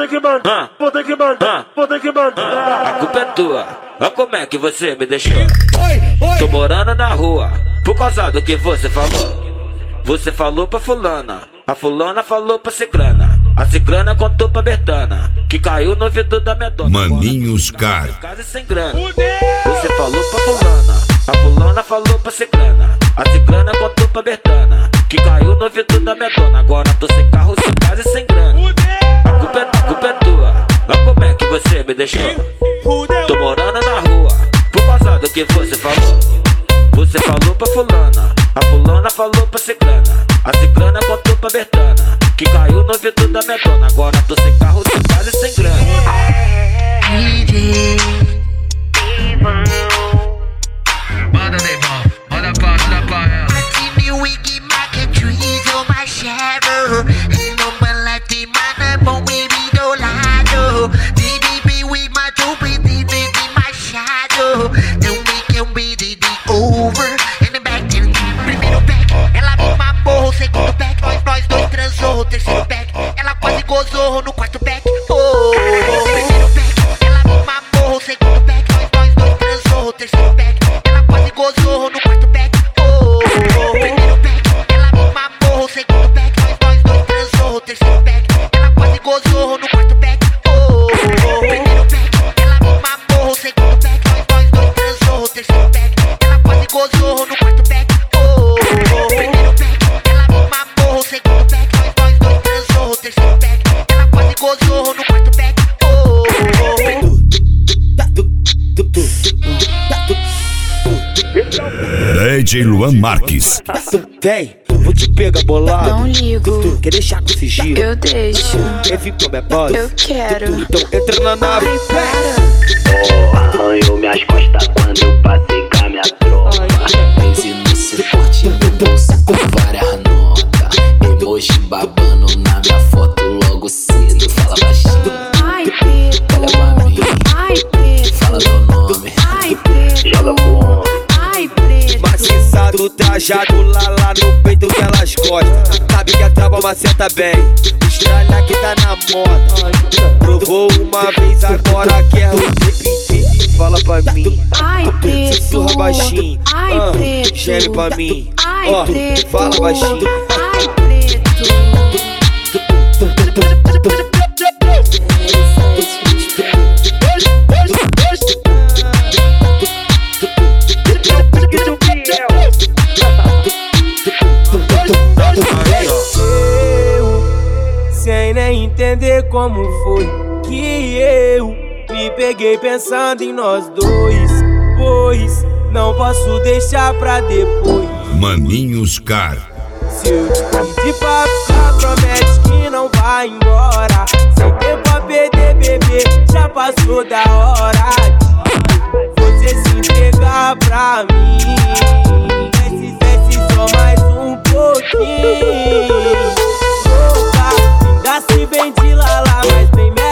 ter que mandar, vou ter que mandar, vou ter que mandar. A culpa é tua, olha como é que você me deixou. Tô morando na rua, por causa do que você falou. Você falou pra fulana, a fulana falou pra ciclana, a ciclana contou pra Bertana, que caiu no ouvido da minha dona. Maninhos Car. Casa sem grana. Você falou pra fulana, a fulana falou pra ciclana, a ciclana contou pra Bertana, que caiu no ouvido da minha dona. Agora tô sem carro, sem casa e sem grana. A culpa é tua, olha como é que você me deixou. Tô morando na rua, por causa do que você falou. Você falou pra fulana, a fulana falou pra ciclana, a ciclana contou pra Bertana, que caiu no ouvido da minha dona. Agora tô sem carro, sem casa e sem grana. Manda Neymar, manda pra ela. Nós dois transou, terceiro back, ela quase gozou no quarto back. Primeiro back, ela me mamou, segundo back, nós dois transou, terceiro back, ela quase gozou no quarto back. Primeiro back, ela me mamou, segundo back, nós dois transou, terceiro back, ela quase gozou no quarto back. Primeiro back, ela me mamou, segundo back, nós dois transou, terceiro back, ela quase gozou no quarto back. Primeiro back, ela me mamou, segundo back, nós dois transou, terceiro back, ela quase gozou no quarto back. DJ Luan Marques. Vem, vou te pegar bolado. Não ligo. Quer deixar com sigilo? Eu deixo. Quer vir com minha bola? Eu quero. Então entra na nave. Ai, para. Arranhou minhas costas quando eu passei com a minha tropa. Pense no suporte na bolsa com várias notas. Emoji babando na minha foto logo cedo. Fala baixinho. Ai, preto. Olha pra mim. Ai, preto. Fala meu nome. Ai, preto. Joga pro homem. Ai, preto. Maciçado, trajado lá no peito que elas gostam. Sabe que a trava maceta bem. Estranha que tá na moda. Provou uma vez, agora quer repetir. Fala pra mim. Ai, preto. Sussurra baixinho. Ai, preto. Geme pra mim. Ai, Ó, preto. fala baixinho. Ai, preto. Sem nem entender como foi que eu me peguei pensando em nós dois, pois não posso deixar pra depois. Maninhos Car. Se eu te pedir pra ficar, promete que não vai embora. Sem tempo pra perder, bebê, já passou da hora de você se entregar pra mim. Desce só mais um pouquinho. Louca, ainda se vem de lala, mas bem me